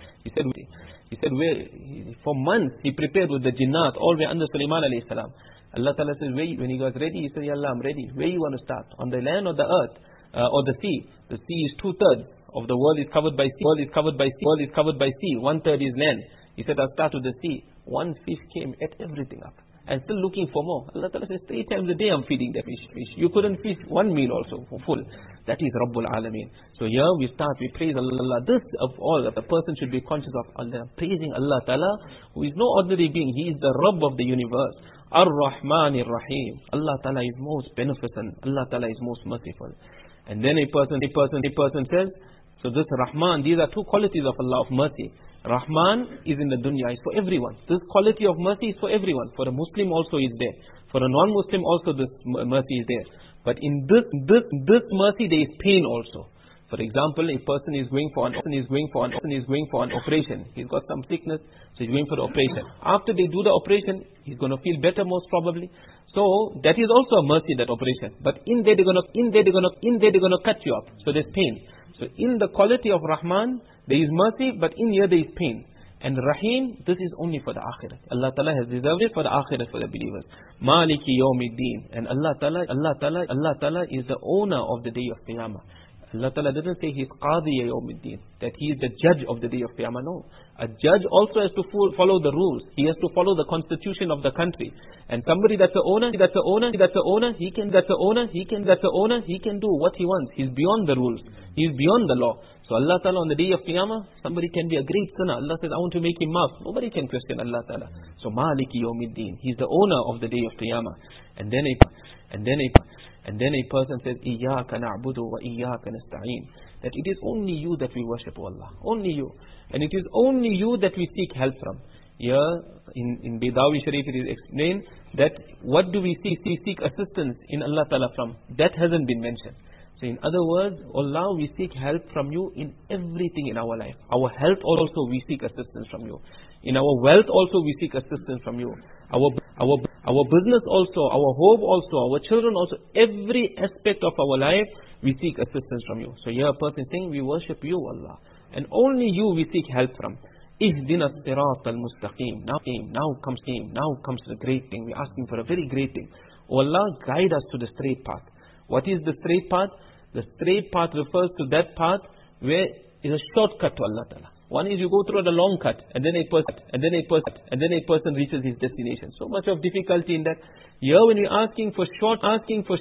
for months he prepared with the jinnat all the way under Sulaiman alayhi salam. Allah Ta'ala says, when he was ready, he said, Ya Allah, I'm ready. Where you want to start? On the land or the earth? Or the sea? The sea is 2/3 of the world is covered by sea. 1/3 is land. He said, I'll start with the sea. One fish came, ate everything up. And still looking for more. Allah Ta'ala says, 3 times a day I'm feeding the fish. You couldn't feed one meal also for full. That is Rabbul Alameen. So here we praise Allah. This of all that the person should be conscious of Allah. Praising Allah Ta'ala, who is no ordinary being. He is the Rabb of the universe. Ar-Rahman Ar-Rahim. Allah Ta'ala is most beneficent. Allah Ta'ala is most merciful. And then a person says, so this Rahman, these are 2 qualities of Allah, of mercy. Rahman is in the dunya, is for everyone. This quality of mercy is for everyone. For a Muslim also is there. For a non-Muslim also this mercy is there. But in this mercy there is pain also. For example, a person is going for an operation. He's got some sickness, so he's going for the operation. After they do the operation, he's going to feel better most probably. So that is also a mercy, that operation. But in there they're going to cut you up. So there's pain. So in the quality of Rahman, there is mercy, but in here there is pain. And Rahim, this is only for the Akhirah. Allah Ta'ala has reserved it for the Akhirah, for the believers. Maliki Yawmiddin. And Allah Ta'ala is the owner of the day of Qiyamah. Allah Ta'ala doesn't say He is Qadi Yawmiddin, that He is the judge of the day of Qiyamah. No. A judge also has to follow the rules. He has to follow the constitution of the country. And somebody that's the owner, he can do what he wants. He's beyond the rules. He's beyond the law. So Allah Ta'ala on the day of Qiyamah, somebody can be a great sinner. Allah says, I want to make him maaf. Nobody can question Allah Ta'ala. So Maliki Yawmiddin. He's the owner of the day of Qiyamah. And then a person says, Iyaka na'budu wa iyaka nasta'een. That it is only you that we worship, O Allah. Only you. And it is only you that we seek help from. Here in Baydawi Sharif it is explained that what do we seek assistance in Allah Ta'ala from? That hasn't been mentioned. So in other words, Allah, we seek help from you in everything in our life. Our health also we seek assistance from you. In our wealth also we seek assistance from you. Our business also, our home also, our children also, every aspect of our life we seek assistance from you. So here a person is saying, we worship you, Allah. And only you we seek help from. Ihdina as-sirat al-mustaqim. Now comes the great thing. We're asking for a very great thing. O Allah, guide us to the straight path. What is the straight path? The straight path refers to that path where is a shortcut to Allah Ta'ala. One is you go through the long cut, and then a person reaches his destination. So much of difficulty in that. Here when we're asking for shortcut,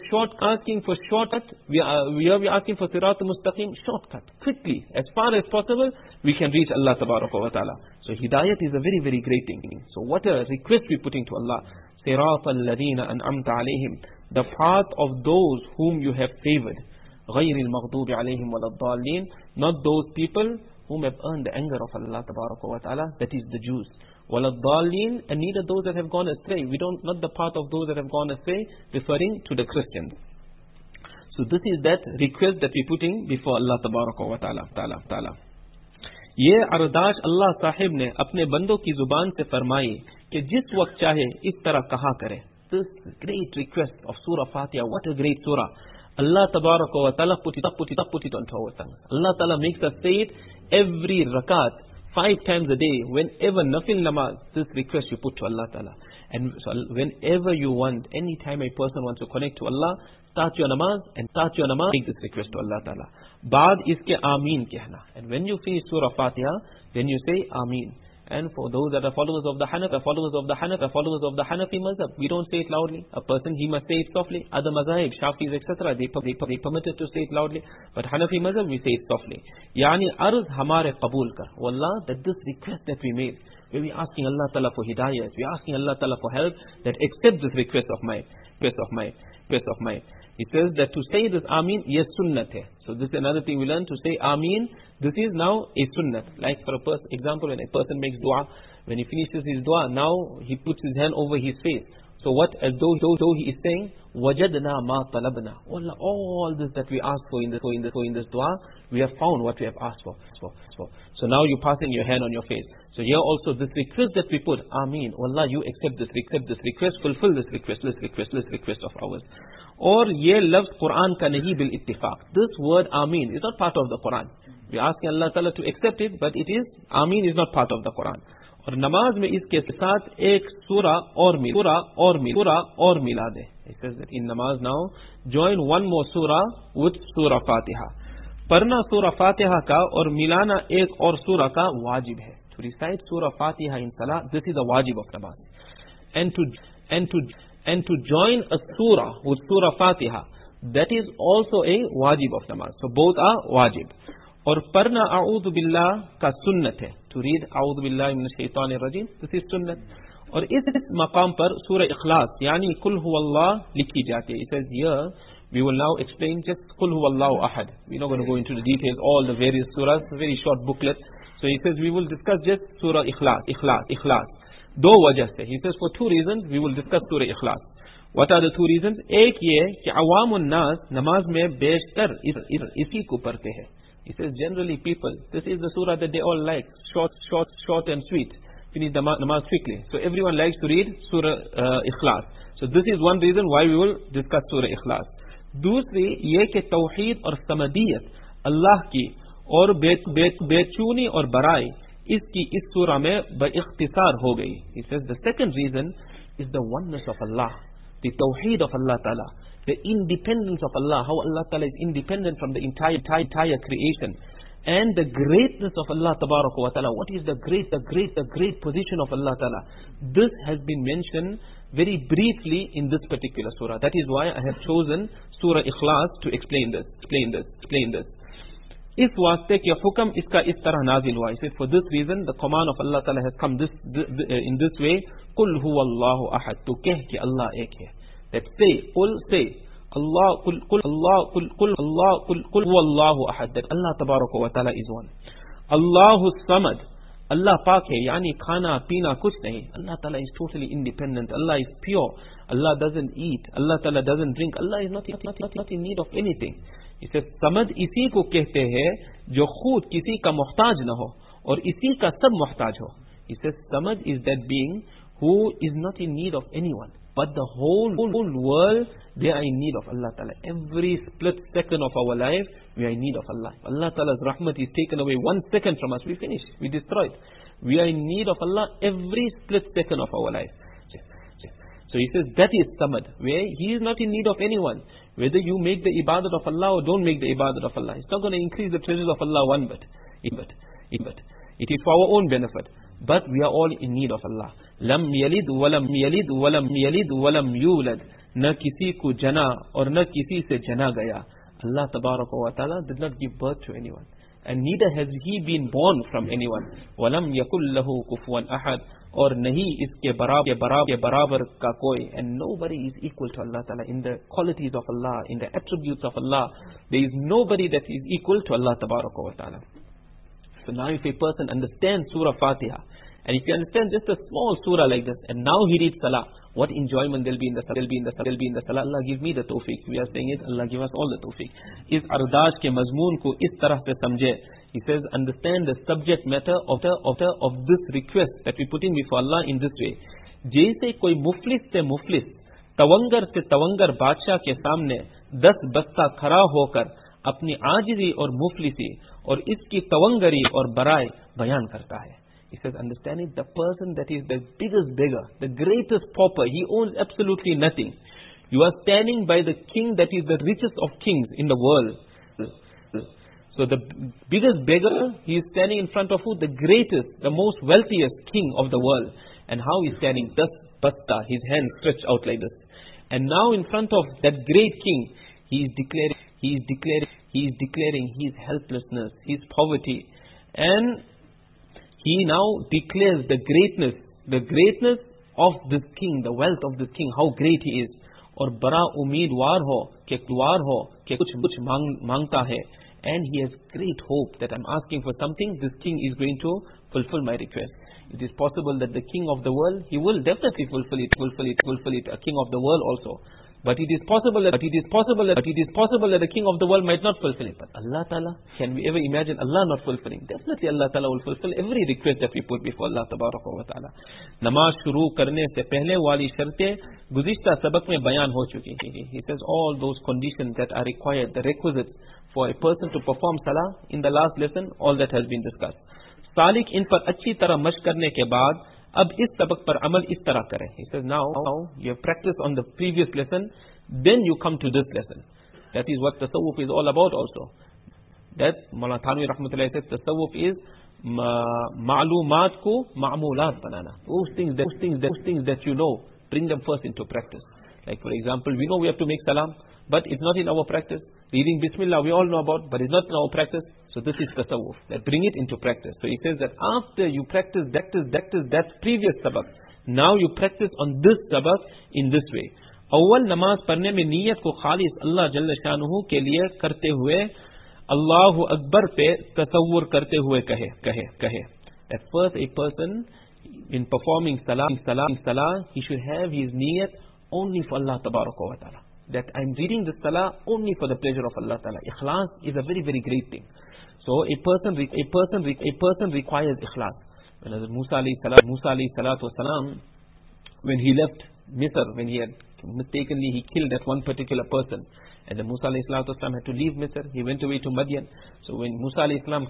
we are asking for sirat al-mustaqim, shortcut, quickly, as far as possible, we can reach Allah Tabaraka wa Ta'ala. So hidayat is a very, very great thing. So what a request we're putting to Allah. Sirat al-ladina an'amta alayhim, the path of those whom you have favored. غَيْرِ الْمَغْضُوبِ عَلَيْهِمْ وَلَا الضَّالِّينَ, not those people whom have earned the anger of Allah Tabaraka wa Ta'ala, that is the Jews. وَلَا الضَّالِّينَ, and neither those that have gone astray. Not the path of those that have gone astray, referring to the Christians. So this is that request that we're putting before Allah Tabaraka wa Ta'ala. ये अरदाश अल्लाह साहिब ने अपने बंदों की जुबान से फरमाई कि जिस वक्त चाहे इस तरह कहा करे. This great request of Surah Fatiha, what a great surah. Allah Tabaraka wa Ta'ala put it on our tongue. Allah Ta'ala makes us say it every rakat 5 times a day, whenever nafil namaz, this request you put to Allah Ta'ala. And so whenever you want, any time a person wants to connect to Allah, start your namaz, make this request to Allah Ta'ala. Baad iske Ameen kehna. And when you finish Surah Fatiha, then you say Ameen. And for those that are followers of the Hanafi mazhab, we don't say it loudly. A person, he must say it softly. Other mazahib, Shafis, etc., they permitted to say it loudly. But Hanafi mazhab, we say it softly. Yani arz hamare qabul kar. Wallah, that this request that we made, where we asking Allah Ta'ala for hidayah, we asking Allah Ta'ala for help, that accept this request of mine. He says that to say this Ameen, yes, sunnat hai. So this is another thing we learn, to say Ameen, this is now a sunnat. Like for example, when a person makes dua, when he finishes his dua, now he puts his hand over his face. So what, as though he is saying, wajadna ma talabna. All this that we asked for in this dua, we have found what we have asked for. So now you pass in your hand on your face. So here also this request that we put, Ameen, Allah, you accept this request, fulfill this request of ours. Or ye lafz Quran ka nahi bil ittifaq. This word Ameen is not part of the Quran. We are asking Allah Ta'ala to accept it, but it is, Ameen is not part of the Quran. और नमाज में इसके साथ एक सूरा और मिला दे. It says that in namaz now, join one more surah with surah Fatiha. पढ़ना surah Fatiha का और मिलाना एक और surah का वाजिब है. To recite surah Fatiha in salah, this is a wajib of namaz. And to join a surah with surah Fatiha, that is also a wajib of namaz. So both are wajib. और पढ़ना आऊज़ु बिल्लाह का सुन्नत है. To read आऊज़ु बिल्लाह मिनश शैतानिर रजीम, this is sunnat. और इस मकाम पर सूरह इखलास यानी कुल हुवल्लाह लिखी जाती है. It says here, we will now explain just कुल हुवल्लाहु अहद. We're not going to go into the details, all the various surahs, a very short booklet. So he says we will discuss just surah इखलास. दो वजह से. He says for two reasons we will discuss surah Ikhlas. What are the two reasons? एक ये कि अवामुन नास नमाज में बेशतर इसी को पढ़ते हैं. He says generally people, this is the surah that they all like, short and sweet. Finish the namaz quickly. So everyone likes to read surah Ikhlas. So this is one reason why we will discuss surah Ikhlas. दूसरी ये कि तौहीद और समदियत अल्लाह की और बेचूनी और बराई इसकी इस सूरह में बइख्तिसार हो गई. He says the second reason is the oneness of Allah, the tawheed of Allah Ta'ala, the independence of Allah, how Allah Ta'ala is independent from the entire creation, and the greatness of Allah Tabaraka wa Ta'ala. What is the great position of Allah Ta'ala? This has been mentioned very briefly in this particular surah. That is why I have chosen Surah Ikhlas to explain this. इस वास्ते कि हुक्म इसका इस तरह नाजिल हुआ. इसे for this reason the command of Allah Ta'ala has come in this way. कुल हुवल्लाहु अहद. तो कह कि अल्लाह एक है. That say Allah हुवल्लाहु Ahad. That Allah Tabaraka wa Ta'ala is one. Allahu samad. Allah पाक है, यानी खाना पीना कुछ नहीं. Allah Ta'ala is totally independent. Allah is pure. Allah doesn't eat. Allah Ta'ala doesn't drink. Allah is not in need of anything. He says Samad इसी को कहते हैं जो खुद किसी का मोहताज न हो और इसी का सब मोहताज हो. He says Samad is that being who is not in need of anyone, but the whole world, they are in need of Allah Ta'ala. Every split second of our life, we are in need of Allah. Allah Ta'ala's rahmat is taken away 1 second from us, we finish, we destroyed. We are in need of Allah every split second of our life. So he says that is samad, where he is not in need of anyone. Whether you make the ibadat of Allah or don't make the ibadat of Allah, it's not going to increase the treasures of Allah one bit. It is for our own benefit. But we are all in need of Allah. Lam yalid walam yulad. Na kisi ko jana or na kisi se jana gaya. Allah Tabaraka wa Ta'ala did not give birth to anyone, and neither has he been born from anyone. Walam yakul lahu kufuwan ahad. और नहीं इसके बराबर का कोई. And nobody is equal to Allah Ta'ala in the qualities of Allah, in the attributes of Allah. There is nobody that is equal to Allah Tabaraka wa Ta'ala. So now if a person understands Surah Fatiha, and if you understand just a small surah like this, and now he reads Salah, what enjoyment there will be in the Salah. Allah give me the tawfiq. We are saying it, Allah give us all the tawfiq. इस अरदाश के मजमून को इस तरह से समझे. He says, understand the subject matter of this request that we put in before Allah in this way. जैसे कोई मुफलिस से मुफलिस, तवंगर से तवंगर बादशाह के सामने 10 बस्ता खड़ा होकर अपनी आजिज़ी और मुफलिसी और इसकी तवंगरी और बराई bayan karta hai. He says, understanding the person that is the biggest beggar, the greatest pauper, he owns absolutely nothing. You are standing by the king that is the richest of kings in the world. So the biggest beggar, he is standing in front of who? The greatest, the most wealthiest king of the world. And how he is standing? Thus, basta, his hand stretched out like this. And now in front of that great king, he is declaring his helplessness, his poverty. And he now declares the greatness of this king, the wealth of this king, how great he is. और बड़ा उम्मीदवार हो कि कुछ मांगता है. And he has great hope that I'm asking for something, this king is going to fulfill my request. It is possible that the king of the world, he will definitely fulfill it, a king of the world also. But it is possible that the king of the world might not fulfill it. But Allah Ta'ala, can we ever imagine Allah not fulfilling? Definitely Allah Ta'ala will fulfill every request that we put before Allah Tabaraka wa Ta'ala. Namaz shuru karne se pehle wali sharte guzishta sabak mein bayan ho chuki. He says all those conditions that are required, the requisites for a person to perform salah, in the last lesson, all that has been discussed. Salik in par अच्छी तरह मश्क करने के बाद अब इस सबक पर अमल इस तरह करें. He says now you have practiced on the previous lesson, then you come to this lesson. That is what tasawwuf is all about also. That Mawlana Thanwi Rahmatullah says tasawwuf is ma'lumat ko ma'mulat banana. Those things that you know, bring them first into practice. Like for example, we know we have to make salam, but it's not in our practice. Reading Bismillah we all know about, but it's not in our practice. So this is tasawwuf, that bring it into practice. So he says that after you practice that previous sabak, now you practice on this sabak in this way. अव्वल नमाज पढ़ने में नियत को खालिस अल्लाह जल्ल शानुहु के लिए करते हुए अल्लाहु अकबर पे तसव्वुर करते हुए कहे. At first a person in performing salah, he should have his niyat only for Allah Tabaraka wa Ta'ala. That I'm reading the salah only for the pleasure of Allah Ta'ala. Ikhlas is a very, very great thing. So a person requires ikhlas. When Musa alayhi salatu wasalam, when he left Misr, when he had mistakenly he killed that one particular person, and then Musa alayhi salatu wasalam had to leave Misr, he went away to Madian. So when Musa alayhi salam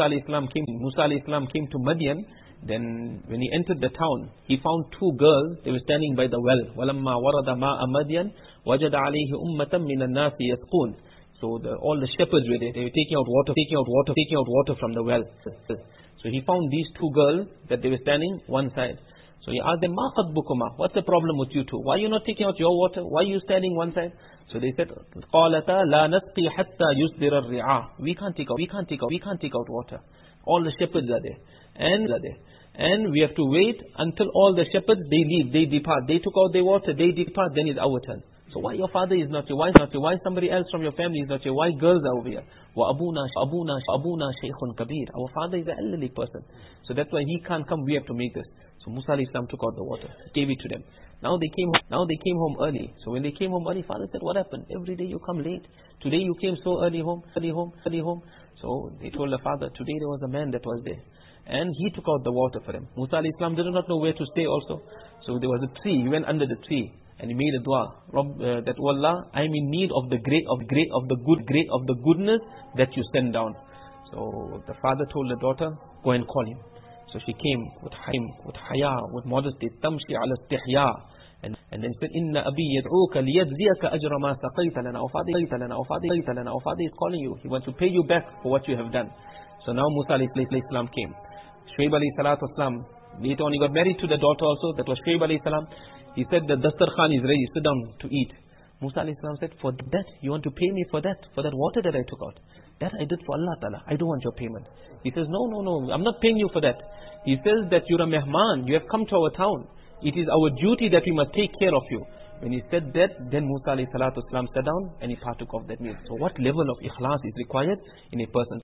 came to Madian, then when he entered the town, he found two girls. They were standing by the well. وَلَمَّا وَرَدَ مَاءَ مَدْيَنَ وَجَدَ عَلَيْهِ أُمَّةً مِّنَ النَّاسِ يَسْقُونَ. So all the shepherds were there. They were taking out water from the well. So he found these two girls that they were standing one side. So he asked them, مَا خَطْبُكُمَا? What's the problem with you two? Why are you not taking out your water? Why are you standing one side? So they said, قَالَتَا لَا نَسْقِي حَتَّى يُصْدِرَ الرِّعَاء. We can't take out water. All the shepherds are there. And we have to wait until all the shepherds, they leave, they depart. They took out their water, they depart, then it's our turn. So why your father is not here? Why somebody else from your family is not here? Why girls are over here? وَأَبُونَا شَيْخٌ كَبِيرٌ. Our father is an elderly person. So that's why he can't come, we have to make this. So Musa alayhi salam took out the water, gave it to them. Now they came home early. So when they came home early, father said, what happened? Every day you come late. Today you came so early home. So they told the father, today there was a man that was there. And he took out the water for them. Musa alayhi salam did not know where to stay also. So there was a tree. He went under the tree and he made a dua. That Allah, I am in need of the goodness that you send down. So the father told the daughter, go and call him. So she came with haya, with modesty, tamshi ala istihya. And then said, Inna abi yad'uka liyadziyaka ajra ma saqayta lana. Our father is calling you. He wants to pay you back for what you have done. So now Musa alayhi salam came. Shuaib alayhi salatu wasalam, later on he got married to the daughter also, that was Shuaib alayhi salam. He said, the dastarkhan is ready, sit down to eat. Musa alayhi salam said, for that, you want to pay me for that water that I took out? That I did for Allah Ta'ala, I don't want your payment. He says, no, I'm not paying you for that. He says that you're a mehman, you have come to our town. It is our duty that we must take care of you. When he said that, then Musa alayhi salatu wasalam sat down and he partook of that meal. So what level of ikhlas is required in a person?